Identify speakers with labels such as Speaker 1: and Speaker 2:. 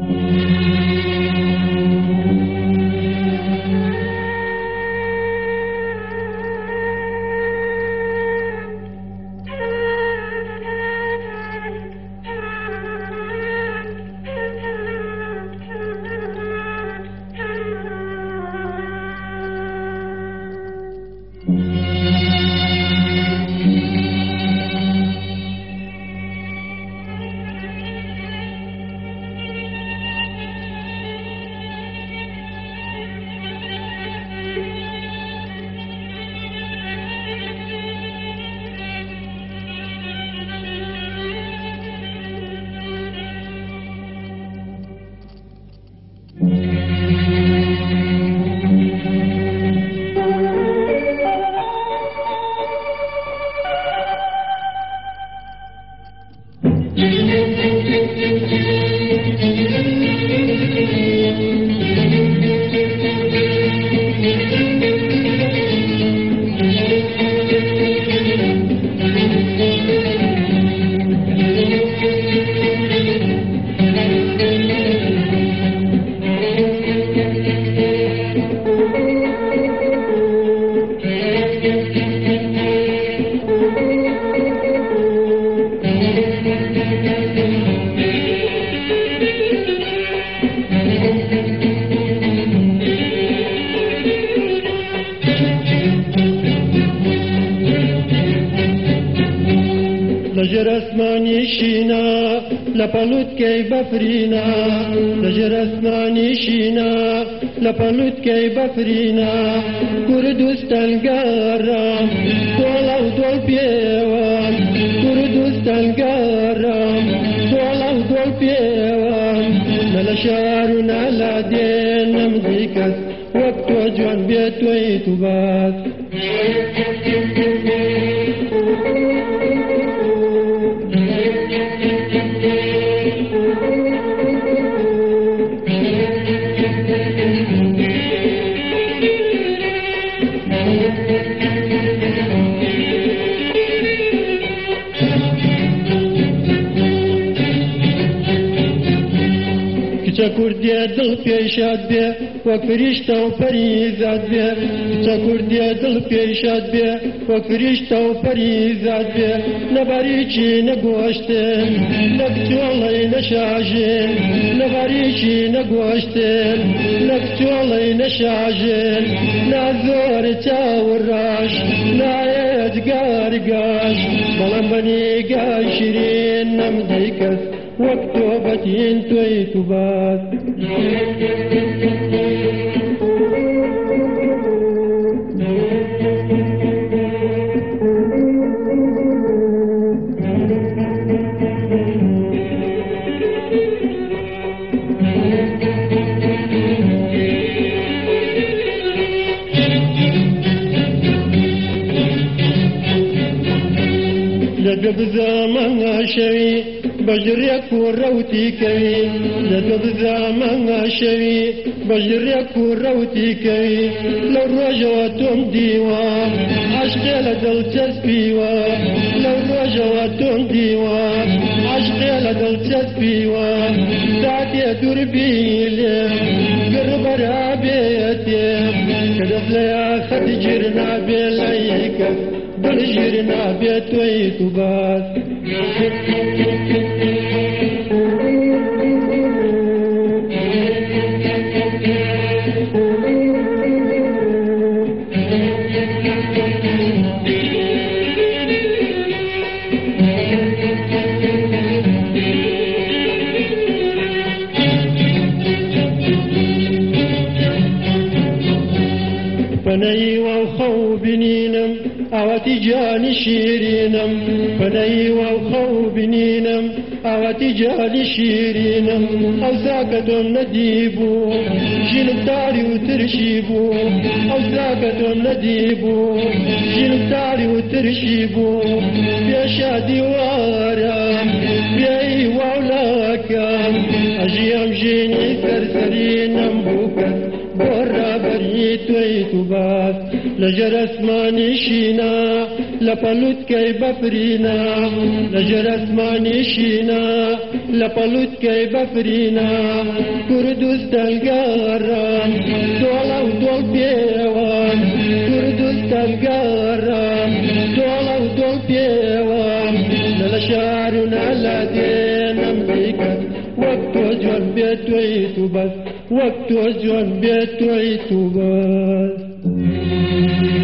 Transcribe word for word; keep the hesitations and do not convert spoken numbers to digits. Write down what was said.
Speaker 1: لجر اسماني شينا لبلوت كي بفرينا لجر اسماني شينا لبلوت كي بفرينا كردستان قرام دولا ودول بيوان كردستان قرام دولا ودول بيوان نلا شارنا لا دين نمضيكس وقت وجوان بيت ويتوبات كردي دل بيشاد بي وكريشتا وفريزات بي كردي دل بيشاد بي وكريشتا وفريزات بي نباريشي نقوشتن نكتولي نشاجن نباريشي نقوشتن نكتولي نشاجن نازور تاوراش نايد قارقاش بلان بني قاشرين نمديكس وكتوبتين تويتوبات لقب زمان شوي بجريك وروتي كوي لقب زمان شوي بجريك وروتي كوي لو رجوتهم ديوا عشقي لدل تسبيوا لو رجوتهم ديوا عشقي لدل تسبيوا ساعتي دربيلي قرب رابيتي كدف ليا خد جرنا بلايك بلجرنا بيت ويتوبات فني وخو بنينم أواتي جاني شيرينم فني وخو بنينم أواتي جاني شيرينم أو ساكتون نديبو جنب داري وترشيبو أو ساكتون نديبو جنب داري وترشيبو بيا شادي وارا بيا إيواولاكا أجيام جيني سرسرينم بوكس برا بريت ويتوبات لجرس ما نشينا لپلوت كي بفرينا لجرس ما نشينا لپلوت كي بفرينا كردوس تلقارا دولا ودول بيوان كردوس تلقارا دولا ودول بيوان نلشارنا لدين أمريكا وقت وجوان بيت ويتو بس وقت وجوان بيت ويتو بس